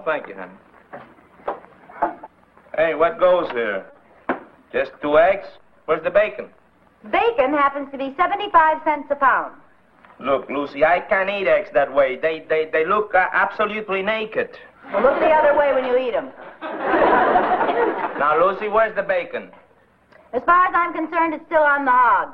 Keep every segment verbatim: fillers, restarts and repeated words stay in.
thank you, honey. Hey, what goes here? Just two eggs? Where's the bacon? Bacon happens to be seventy-five cents a pound. Look, Lucy, I can't eat eggs that way. They they, they look uh, absolutely naked. Well, look the other way when you eat them. Now, Lucy, where's the bacon? As far as I'm concerned, it's still on the hog.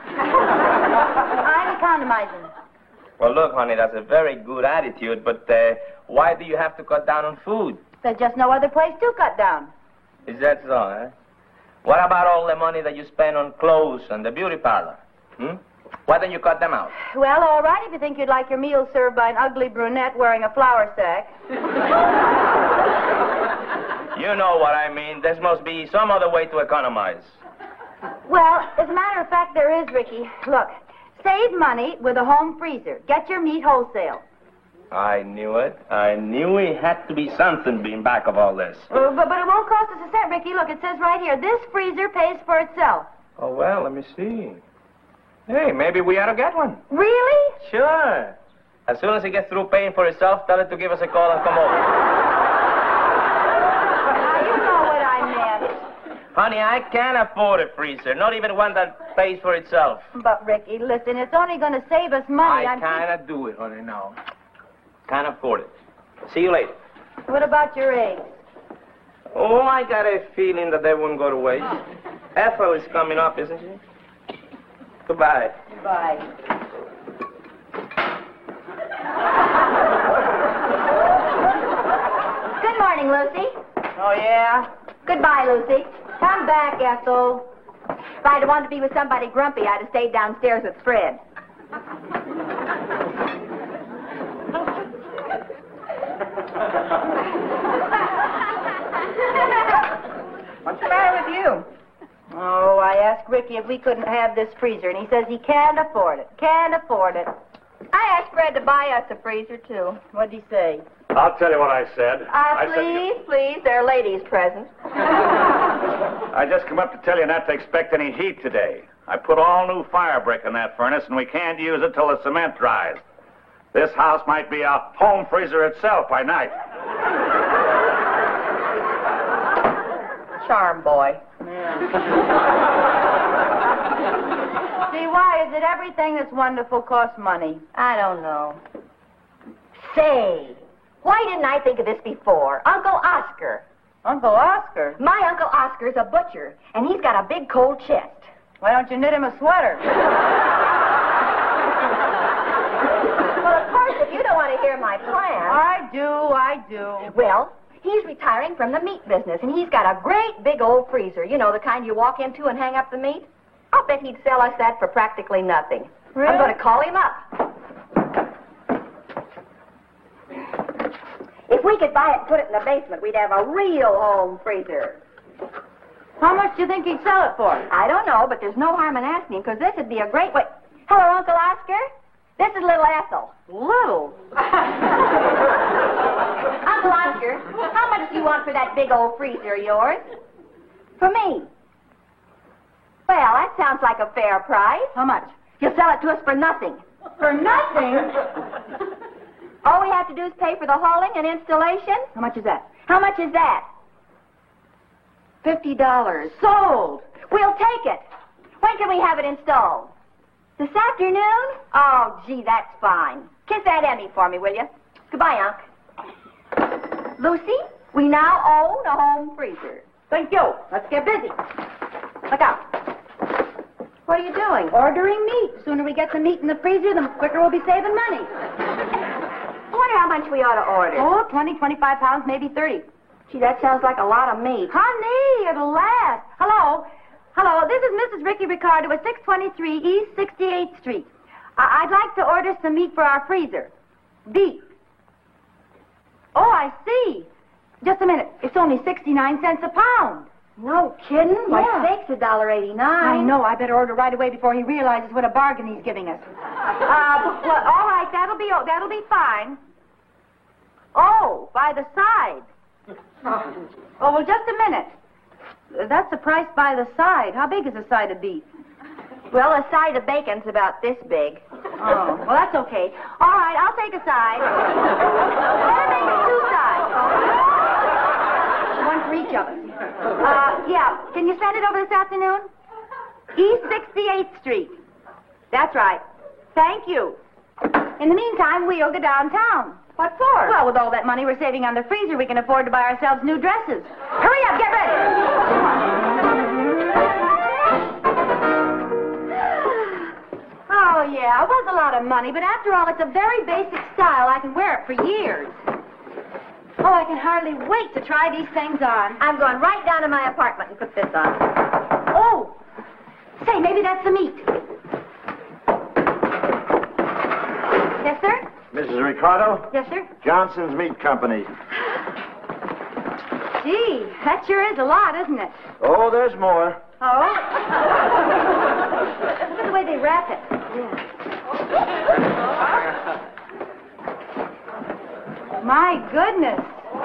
I'm economizing. Well, look, honey, that's a very good attitude, but uh, why do you have to cut down on food? There's just no other place to cut down. Is that so, eh? What about all the money that you spend on clothes and the beauty parlor? Hmm? Why don't you cut them out? Well, all right, if you think you'd like your meal served by an ugly brunette wearing a flour sack. You know what I mean. There must be some other way to economize. Well, as a matter of fact, there is, Ricky. Look, save money with a home freezer. Get your meat wholesale. I knew it. I knew it had to be something being back of all this. Uh, but, but it won't cost us a cent, Ricky. Look, it says right here, this freezer pays for itself. Oh, well, let me see. Hey, maybe we ought to get one. Really? Sure. As soon as it gets through paying for itself, tell it to give us a call and come over. Now, you know what I meant. Honey, I can't afford a freezer, not even one that pays for itself. But, Ricky, listen, it's only going to save us money. I I'm can't do it, honey, no. Can't afford it. See you later. What about your eggs? Oh, I got a feeling that they wouldn't go to waste. Ethel is coming up, isn't she? Goodbye. Goodbye. Good morning, Lucy. Oh, yeah? Goodbye, Lucy. Come back, Ethel. If I'd wanted to be with somebody grumpy, I'd have stayed downstairs with Fred. What's the matter with you? Oh, I asked Ricky if we couldn't have this freezer, and he says he can't afford it. Can't afford it. I asked Fred to buy us a freezer, too. What'd he say? I'll tell you what I said. Uh, I please, said, please, there are ladies present. I just come up to tell you not to expect any heat today. I put all new fire brick in that furnace, and we can't use it till the cement dries. This house might be a home freezer itself by night. Charm boy. See, why is it everything that's wonderful costs money? I don't know. Say, why didn't I think of this before? Uncle Oscar. Uncle Oscar? My Uncle Oscar's a butcher, and he's got a big cold chest. Why don't you knit him a sweater? Well, of course, if you don't want to hear my plan. I do, I do. Well, he's retiring from the meat business, and he's got a great big old freezer. You know, the kind you walk into and hang up the meat? I'll bet he'd sell us that for practically nothing. Really? I'm going to call him up. If we could buy it and put it in the basement, we'd have a real home freezer. How much do you think he'd sell it for? I don't know, but there's no harm in asking, because this would be a great way. Hello, Uncle Oscar. This is little Ethel. Little? Uncle Oscar, how much do you want for that big old freezer of yours? For me. Well, that sounds like a fair price. How much? You'll sell it to us for nothing. For nothing? All we have to do is pay for the hauling and installation. How much is that? How much is that? Fifty dollars. Sold! We'll take it. When can we have it installed? This afternoon? Oh, gee, that's fine. Kiss Aunt Emmy for me, will you? Goodbye, Unc. Lucy, we now own a home freezer. Thank you. Let's get busy. Look out. What are you doing? Ordering meat. The sooner we get the meat in the freezer, the quicker we'll be saving money. I wonder how much we ought to order. Oh, twenty, twenty-five pounds, maybe thirty. Gee, that sounds like a lot of meat. Honey, it'll last. Hello. Hello, this is Missus Ricky Ricardo at six twenty-three East sixty-eighth Street. I- I'd like to order some meat for our freezer. Beef. Oh, I see. Just a minute. It's only sixty-nine cents a pound. No kidding? Why, Yeah. steak's a dollar eighty-nine. I know. I better order right away before he realizes what a bargain he's giving us. Uh, well, all right. That'll be that'll be fine. Oh, by the side. Oh, well, just a minute. That's the price by the side. How big is a side of beef? Well, a side of bacon's about this big. Oh, well, that's okay. All right, I'll take a side. Better make it two sides. for each of us. Uh, yeah. Can you send it over this afternoon? East sixty-eighth Street. That's right. Thank you. In the meantime, we'll go downtown. What for? Well, with all that money we're saving on the freezer, we can afford to buy ourselves new dresses. Hurry up, get ready. Oh, yeah, it was a lot of money, but after all, it's a very basic style. I can wear it for years. Oh, I can hardly wait to try these things on. I'm going right down to my apartment and put this on. Oh, say, maybe that's the meat. Yes, sir? Missus Ricardo? Yes, sir? Johnson's Meat Company. Gee, that sure is a lot, isn't it? Oh, there's more. Oh? Look at the way they wrap it. Yeah. My goodness.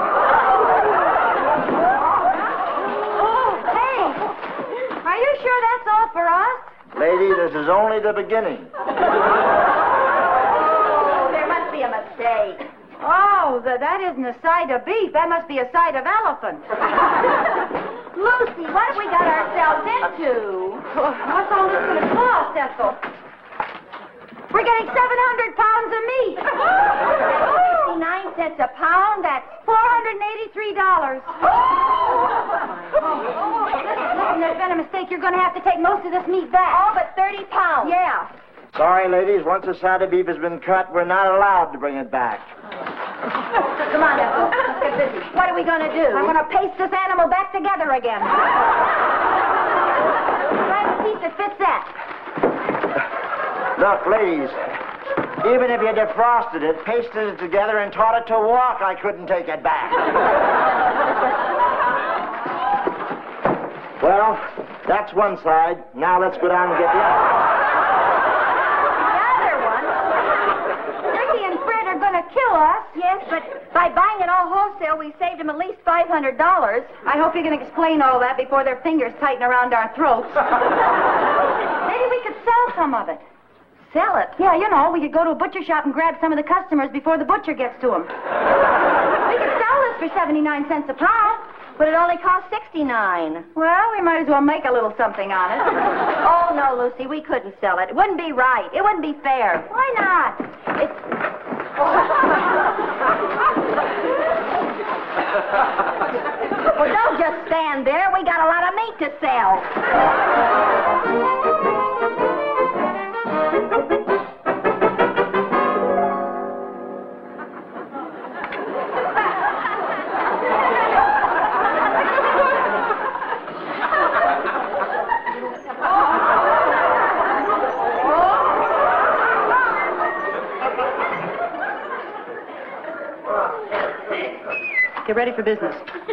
Oh, hey. Are you sure that's all for us? Lady, this is only the beginning. Oh, there must be a mistake. Oh, the, that isn't a side of beef. That must be a side of elephant. Lucy, what have we got ourselves into? What's all this going to cost, Ethel? We're getting seven hundred pounds of meat. fifty-nine cents a pound? That's four hundred eighty-three dollars. Listen, there's been a mistake. You're going to have to take most of this meat back. all but thirty pounds. Yeah. Sorry, ladies. Once a side of beef has been cut, we're not allowed to bring it back. Come on, Ethel. Let's get busy. What are we going to do? I'm going to paste this animal back together again. Find a piece that fits that. Look, ladies, even if you defrosted it, pasted it together, and taught it to walk, I couldn't take it back. Well, that's one side. Now let's go down and get the other. The other one? Ricky and Fred are going to kill us. Yes, but by buying it all wholesale, we saved them at least five hundred dollars. I hope you can explain all that before their fingers tighten around our throats. Maybe we could sell some of it. Sell it. Yeah, you know, we could go to a butcher shop and grab some of the customers before the butcher gets to them. We could sell this for seventy-nine cents a pound. But it only cost sixty-nine. Well, we might as well make a little something on it. Oh, no, Lucy, we couldn't sell it. It wouldn't be right. It wouldn't be fair. Why not? It's... Well, don't just stand there. We got a lot of meat to sell. Get ready for business.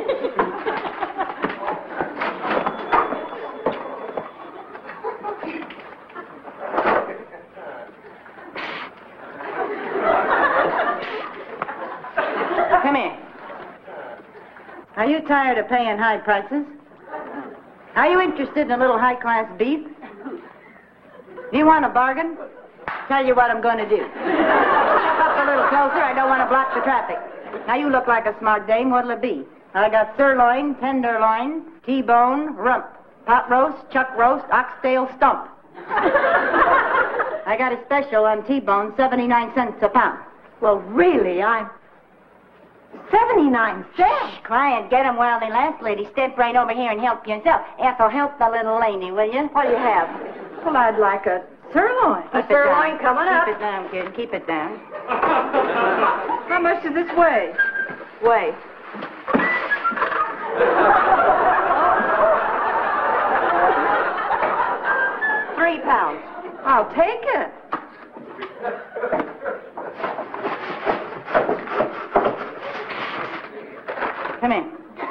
Come here. Are you tired of paying high prices? Are you interested in a little high-class beef? Do you want a bargain? Tell you what I'm going to do. Step up a little closer. I don't want to block the traffic. Now, you look like a smart dame. What'll it be? I got sirloin, tenderloin, T-bone, rump, pot roast, chuck roast, oxtail stump. I got a special on T-bone, seventy-nine cents a pound. Well, really, I'm... seventy-nine cents? Shh, quiet. Get 'em while they last, lady. Step right over here and help yourself. Ethel, help the little lady, will you? What do you have? Well, I'd like a sirloin. Keep a sirloin down. coming up. Keep it down, kid. Keep it down. How much does this weigh? Weigh. Three pounds. I'll take it. Come in.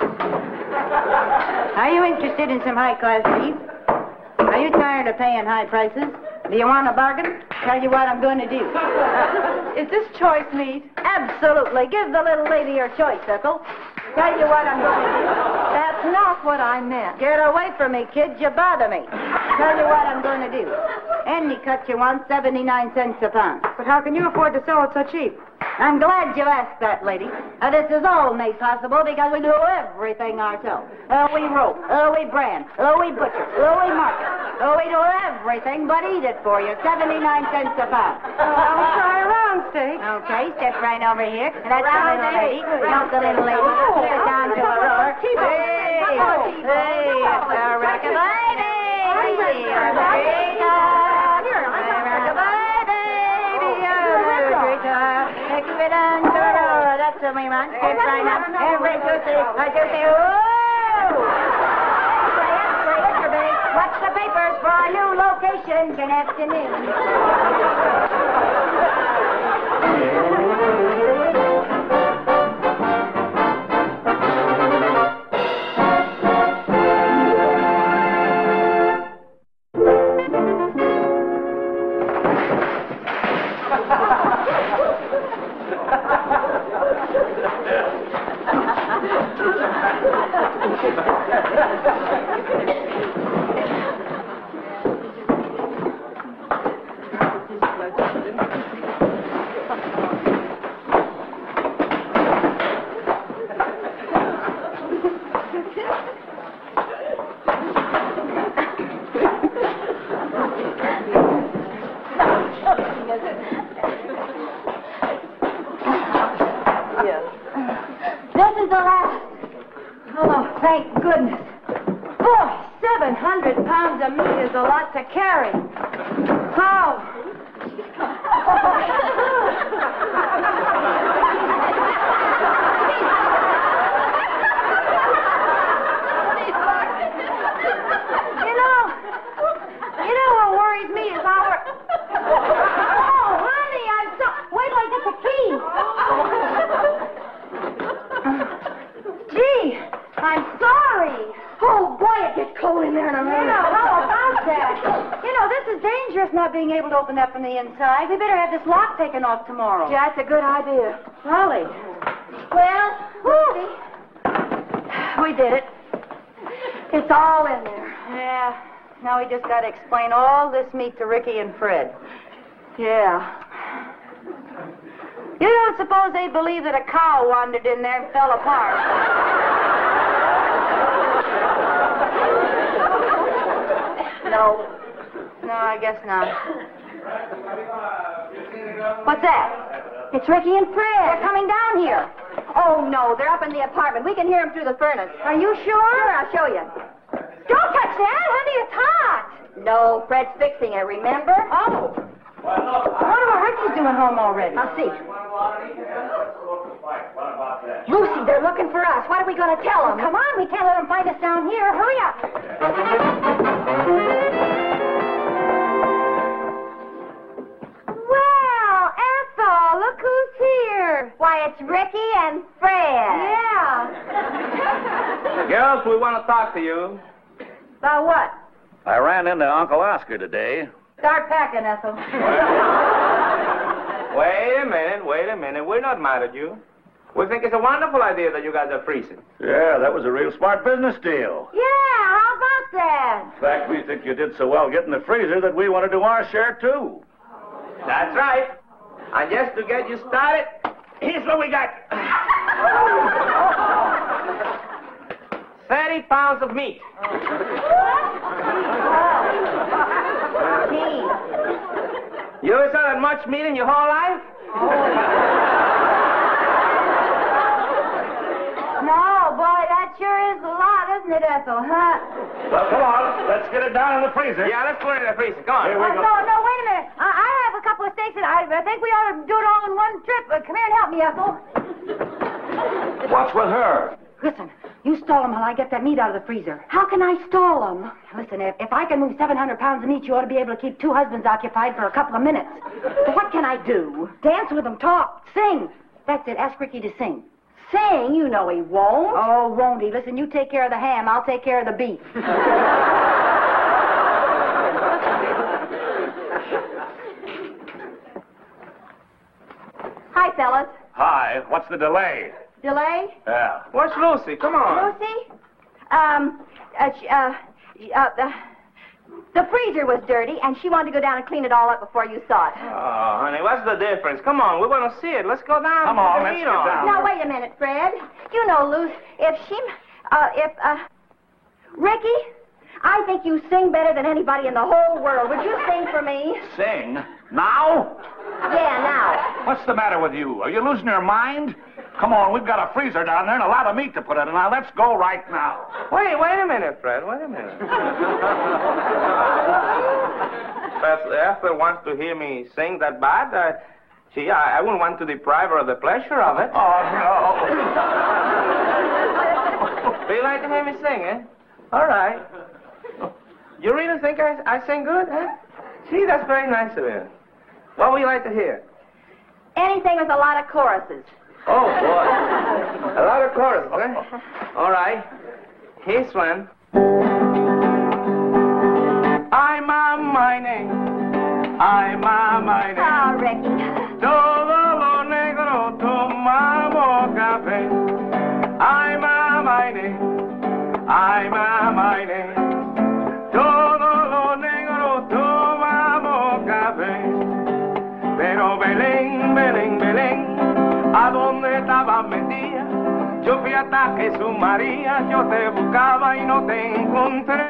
Are you interested in some high-class beef? Are you tired of paying high prices? Do you want a bargain? Tell you what I'm going to do. Is this choice meat? Absolutely. Give the little lady your choice, Ethel. Tell you what I'm going to do. That's not what I meant. Get away from me, kid. You bother me. Tell you what I'm going to do. Any cut you want, seventy-nine cents a pound. But how can you afford to sell it so cheap? I'm glad you asked that, lady. Uh, this is all made possible because we do everything ourselves. Uh, we rope, uh, we brand, uh, we butcher, uh, we market. Uh, we do everything but eat it for you. seventy-nine cents a pound. I'll try a round steak. Okay, step right over here. And that's the little lady. Not the little lady. Sit down to the roller. Hey, hey, it's a rockabye baby. That's the way, man. Step right up. Every Tuesday. I just say, whoa! Watch the papers for our new location in afternoon. This is the last. Oh, thank goodness. Boy, seven hundred pounds of meat is a lot to carry. Oh. You know, you know what worries me is our... Oh, honey, I'm so... Wait till I get the key. Gee, I'm sorry. Oh, boy, it gets cold in there in a minute. You know, how about that? You know, this is dangerous not being able to open that from the inside. We better have this lock taken off tomorrow. Yeah, that's a good idea. Golly. Well, whew, we did it. It's all in there. Yeah. Now we just got to explain all this meat to Ricky and Fred. Yeah. You don't suppose they believe that a cow wandered in there and fell apart? No. No, I guess not. What's that? It's Ricky and Fred. They're coming down here. Oh, no, they're up in the apartment. We can hear them through the furnace. Are you sure? Sure, I'll show you. Don't touch that, honey. It's hot. No, Fred's fixing it, remember? Oh. I wonder what Ricky's doing home already. I'll see. Lucy, they're looking for us. What are we going to tell them? Come on, we can't let them find us down here. Hurry up. Well, Ethel, look who's here. Why, it's Ricky and Fred. Yeah. Girls, we want to talk to you. About what? I ran into Uncle Oscar today. Start packing, Ethel. Wait a minute, wait a minute. We're not mad at you. We think it's a wonderful idea that you guys are freezing. Yeah, that was a real smart business deal. Yeah, how about that? In fact, we think you did so well getting the freezer that we want to do our share, too. That's right. And just to get you started, here's what we got. thirty pounds of meat. You ever saw that much meat in your whole life? No, boy, that sure is a lot, isn't it, Ethel, huh? Well, come on. Let's get it down in the freezer. Yeah, let's put it in the freezer. Go on. Here we Oh, go. no, no, wait a minute. I, I have a couple of steaks, and I, I think we ought to do it all in one trip. Uh, come here and help me, Ethel. What's with her? Listen, you stall them while I get that meat out of the freezer. How can I stall them? Listen, if, if I can move seven hundred pounds of meat, you ought to be able to keep two husbands occupied for a couple of minutes. But what can I do? Dance with them, talk, sing. That's it. Ask Ricky to sing. Sing? You know he won't. Oh, won't he? Listen, you take care of the ham. I'll take care of the beef. Hi, fellas. Hi. What's the delay? Delay? Yeah. Where's Lucy? Come on. Lucy? Um, uh, sh- uh, uh, uh, The freezer was dirty, and she wanted to go down and clean it all up before you saw it. Oh, honey, what's the difference? Come on, we want to see it. Let's go down. Come Put on, the let's heat get on. down. Now, wait a minute, Fred. You know, Luce, if she... Uh, if, uh... Ricky, I think you sing better than anybody in the whole world. Would you sing for me? Sing? Now? Yeah, now. What's the matter with you? Are you losing your mind? Come on, we've got a freezer down there and a lot of meat to put in it. Now, let's go right now. Wait, wait a minute, Fred. Wait a minute. Pastor Esther wants to hear me sing that bad. Uh, gee, I, I wouldn't want to deprive her of the pleasure of it. Oh, no. Do you like to hear me sing, eh? All right. You really think I, I sing good, huh? Gee, that's very nice of you. What would you like to hear? Anything with a lot of choruses. Oh, boy. A lot of chorus, huh? All right. Here's one. I'm a mining. I'm a mining. Oh, Ricky. Todo lo negro tomamos café. I'm a mining. I'm a mining. Todo lo negro tomamos café. Pero Belén, Belén, Belén, ¿a dónde estabas metida? Yo fui hasta Jesús María, yo te buscaba y no te encontré.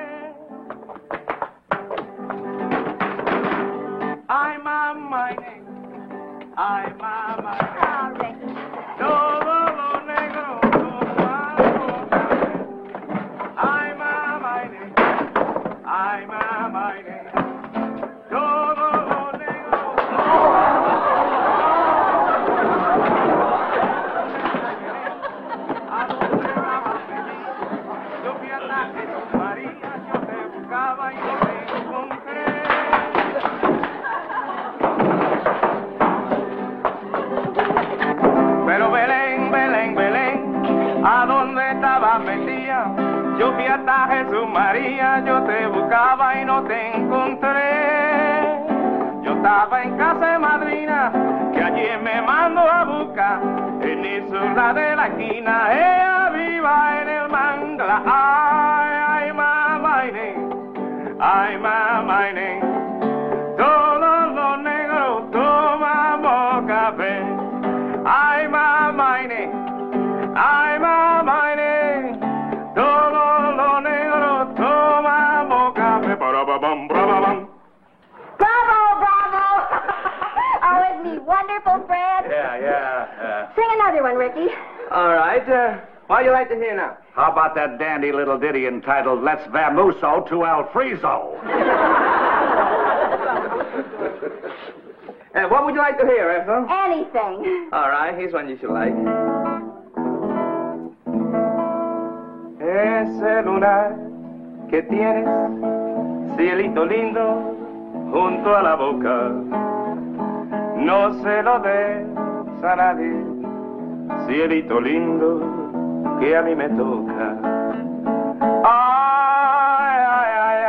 I'm a mining, I'm a mining. Oh, Ricky. Todo lo negro tomamos café. I'm a mining, I'm a mining. Todo lo negro ¿a dónde estabas metida? Yo fui hasta Jesús María, yo te buscaba y no te encontré. Pero Belén, Belén, Belén, ¿a dónde estabas metida? Yo fui hasta Jesús María, yo te buscaba y no te encontré. Yo estaba en casa de madrina, que allí me mandó a buscar, en Isla de la esquina, ella viva en el mangla. Ay, ay, mamá, ay, mamá, todos los negros tomamos café. Ay, mamá, ay, mamá, todos los negros tomamos café. Ba-da-ba-bum, ba-ba-bum. Bravo, bravo. Oh, isn't he wonderful, Fred? Yeah, yeah, yeah. Sing another one, Ricky. All right. Uh, what do you like to hear now? How about that dandy little ditty entitled Let's Vamoose to Alfrezo? Uh, what would you like to hear, Ethel? Anything. All right, here's one you should like. Ese lunar que tienes, cielito lindo, junto a la boca, no se lo des a nadie, cielito lindo que a mí me toca. Ay, ay, ay,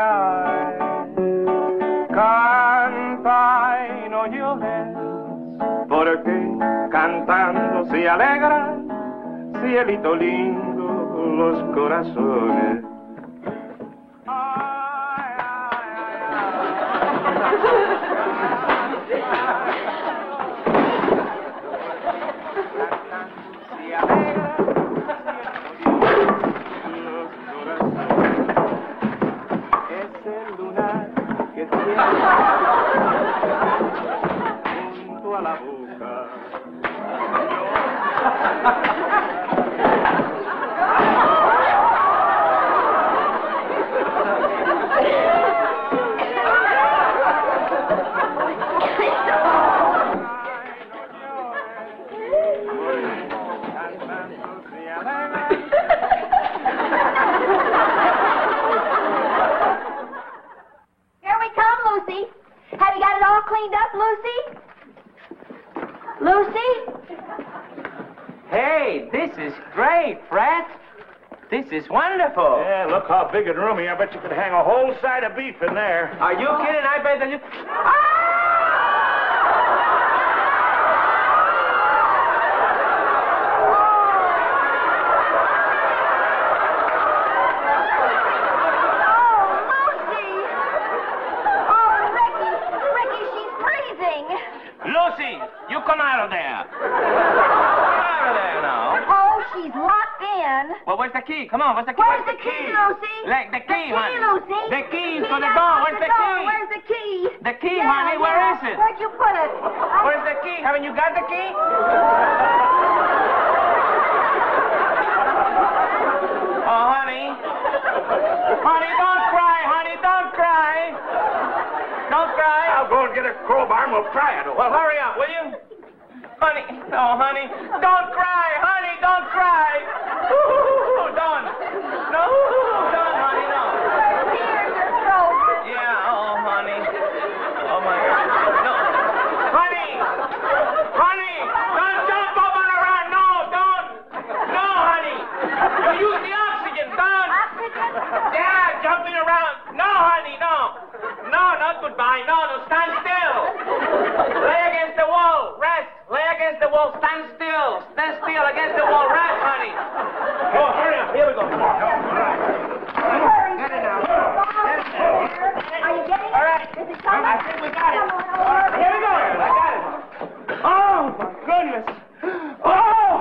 ay, canta y no llores, porque cantando se alegran, cielito lindo, los corazones. Ay, ay, ay, ay. Se alegran, los corazones. Es el lunar que tiene junto a la boca. Here we come, Lucy. Have you got it all cleaned up, Lucy? Lucy? Hey, this is great, Fred. This is wonderful. Yeah, look how big and roomy. I bet you could hang a whole side of beef in there. Are you kidding? I bet that you... Oh, Lucy! Come on, where's the key? Where's the key, Lucy? Like, the key, The key, honey. Lucy. The key The for the out door. of Where's the door. key? Where's the key? The key, Yeah, honey. Where yeah. is it? Where'd you put it? I- Where's the key? Haven't you got the key? Oh, honey. Honey, don't cry, honey. Don't cry. Don't cry. I'll go and get a crowbar and we'll pry it over. Well, hurry up, will you? Honey. Oh, honey. Don't cry, honey. Don't cry. Ooh, don't. No, don't, honey, no. Tears are frozen. Yeah, oh, honey. Oh, my God. No. Honey. Honey. Don't jump up and around. No, don't. No, honey. You use the oxygen. Don't. Oxygen? Yeah, jumping around. No, honey, no. No, not goodbye. No, no, stand still. Lay against the wall. Rest. Lay against the wall. Stand still. Stand still against the wall. Rest, honey. Oh, hurry up. Here we go. Come on. Hurry. Get it now. Are you getting it? All right. Is it coming? I think we got it. Come on, hurry. Here we go. I got it. Oh, my goodness. Oh.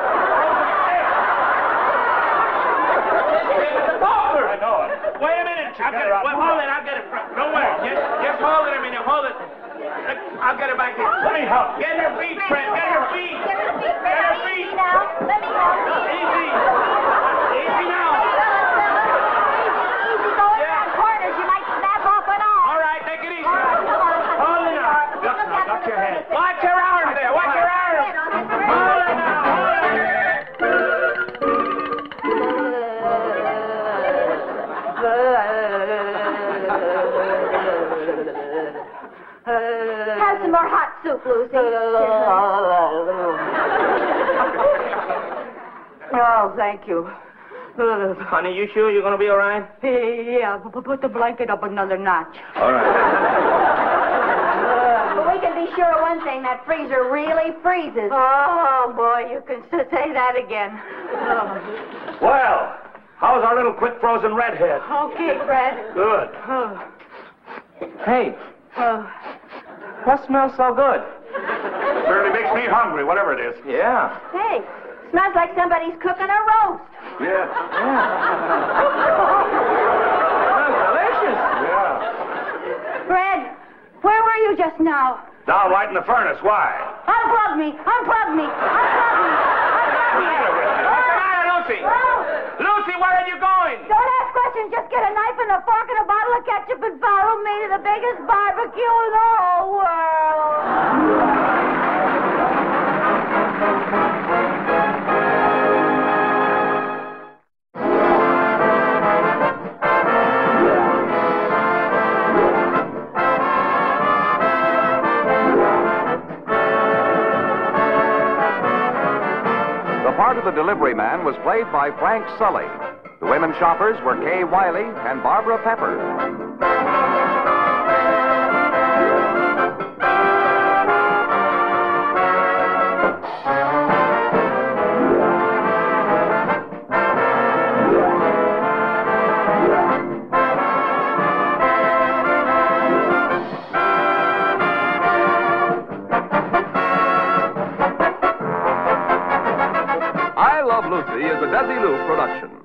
I know it. Wait a minute. I'll get it. Well, hold it. I'll get it. Don't worry. Just, just hold it a minute. Hold it. I'll get it back here. Let me help. Get your feet, Fred. Get your feet. Get your feet, Get your Fred. feet. Easy now. Let me help you. Easy. Easy now. Easy going Yeah. around corners. You might snap off an arm. All right. Take it easy. All right, come on. Hold it now. Look now, after duck the your head. person. Watch your arms there. Watch your arms. Sit on this bridge. Hold it now. Hold it. Have some more hot soup, Lucy. Oh, thank you. Honey, you sure you're going to be all right? Yeah, p- put the blanket up another notch. All right. But we can be sure of one thing, that freezer really freezes. Oh, boy, you can s- say that again. Oh. Well, how's our little quick frozen redhead? Okay, Fred. Good. Oh. Hey, Oh. what smells so good? Certainly makes me hungry, whatever it is. Yeah. Hey, smells like somebody's cooking a roast. Yeah. Smells delicious. Yeah. Fred, where were you just now? Down right in the furnace. Why? Unplug me! Unplug me! Unplug me! Unplug me! What's the matter, Lucy? Oh, Lucy, where are you going? don't ask questions. Just get a knife and a fork and a bottle of ketchup and follow me to the biggest barbecue in the whole world. The part of the delivery man was played by Frank Sully. The women shoppers were Kay Wiley and Barbara Pepper. I Love Lucy is a Desilu production.